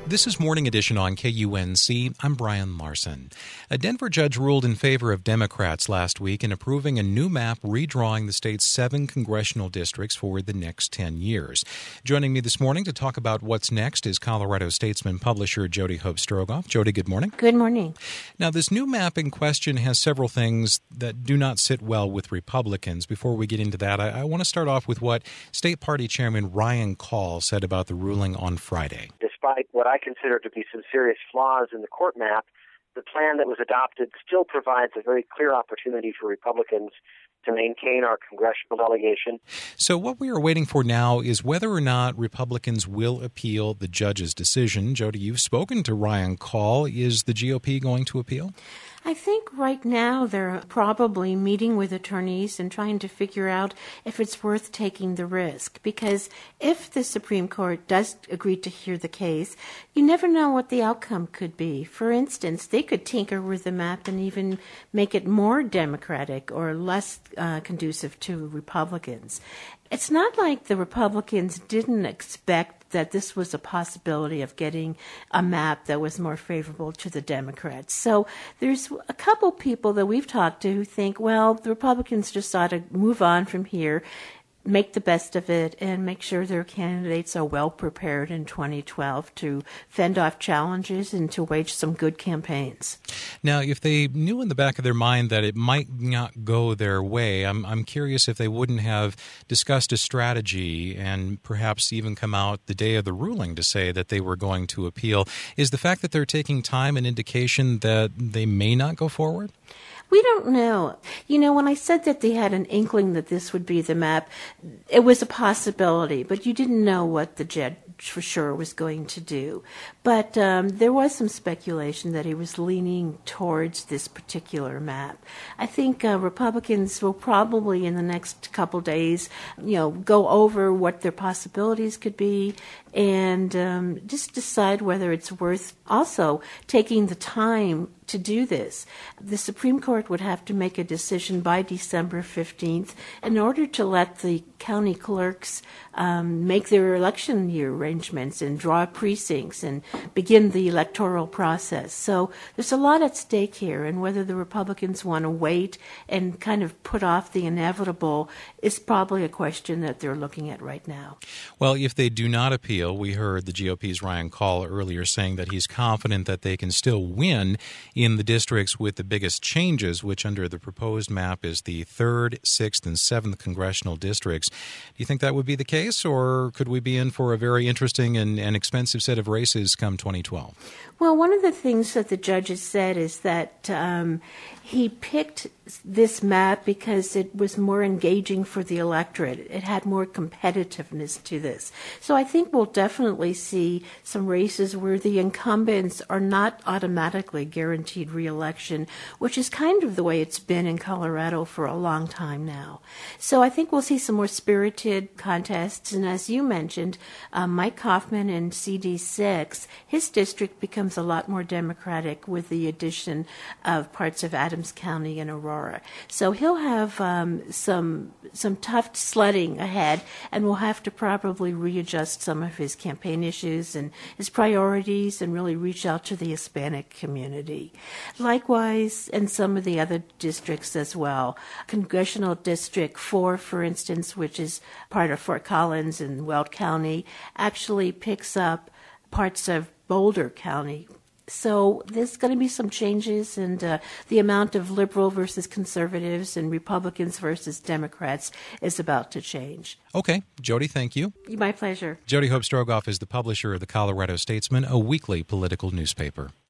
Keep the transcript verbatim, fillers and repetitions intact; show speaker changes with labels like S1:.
S1: This is Morning Edition on K U N C. I'm Brian Larson. A Denver judge ruled in favor of Democrats last week in approving a new map redrawing the state's seven congressional districts for the next ten years. Joining me this morning to talk about what's next is Colorado Statesman publisher Jody Hope Strogoff. Jody, good morning.
S2: Good morning.
S1: Now, this new map in question has several things that do not sit well with Republicans. Before we get into that, I, I want to start off with what State Party Chairman Ryan Call said about the ruling on Friday.
S3: Despite what I consider to be some serious flaws in the court map, the plan that was adopted still provides a very clear opportunity for Republicans to maintain our congressional delegation.
S1: So what we are waiting for now is whether or not Republicans will appeal the judge's decision. Jody, you've spoken to Ryan Call. Is the G O P going to appeal?
S2: I think right now they're probably meeting with attorneys and trying to figure out if it's worth taking the risk. Because if the Supreme Court does agree to hear the case, you never know what the outcome could be. For instance, they could tinker with the map and even make it more Democratic or less uh, conducive to Republicans. It's not like the Republicans didn't expect that this was a possibility of getting a map that was more favorable to the Democrats. So there's a couple people that we've talked to who think, well, the Republicans just ought to move on from here, make the best of it, and make sure their candidates are well prepared in twenty twelve to fend off challenges and to wage some good campaigns.
S1: Now, if they knew in the back of their mind that it might not go their way, I'm I'm curious if they wouldn't have discussed a strategy and perhaps even come out the day of the ruling to say that they were going to appeal. Is the fact that they're taking time an indication that they may not go forward?
S2: We don't know. You know, when I said that they had an inkling that this would be the map, it was a possibility, but you didn't know what the judge for sure was going to do. But um, there was some speculation that he was leaning towards this particular map. I think uh, Republicans will probably in the next couple days, you know, go over what their possibilities could be and um, just decide whether it's worth also taking the time to do this. The Supreme Court would have to make a decision by December fifteenth in order to let the county clerks um, make their election year arrangements and draw precincts and begin the electoral process. So there's a lot at stake here, and whether the Republicans want to wait and kind of put off the inevitable is probably a question that they're looking at right now.
S1: Well, if they do not appeal, we heard the G O P's Ryan Call earlier saying that he's confident that they can still win in the districts with the biggest changes, which under the proposed map is the third, sixth, and seventh congressional districts. Do you think that would be the case, or could we be in for a very interesting and, and expensive set of races come twenty twelve?
S2: Well, one of the things that the judge has said is that um, he picked this map because it was more engaging for the electorate. It had more competitiveness to this. So I think we'll definitely see some races where the incumbents are not automatically guaranteed re-election, which is kind of the way it's been in Colorado for a long time now. So I think we'll see some more spirited contests. And as you mentioned, uh, Mike Kaufman in C D six, his district becomes a lot more Democratic with the addition of parts of Adams County and Aurora. So he'll have um, some some tough sledding ahead, and will have to probably readjust some of his campaign issues and his priorities and really reach out to the Hispanic community. Likewise, in some of the other districts as well. Congressional District four, for instance, which is part of Fort Collins and Weld County, actually picks up parts of Boulder County. So there's going to be some changes, and uh, the amount of liberal versus conservatives and Republicans versus Democrats is about to change.
S1: Okay. Jody, thank you.
S2: My pleasure.
S1: Jody Hope Strogoff is the publisher of the Colorado Statesman, a weekly political newspaper.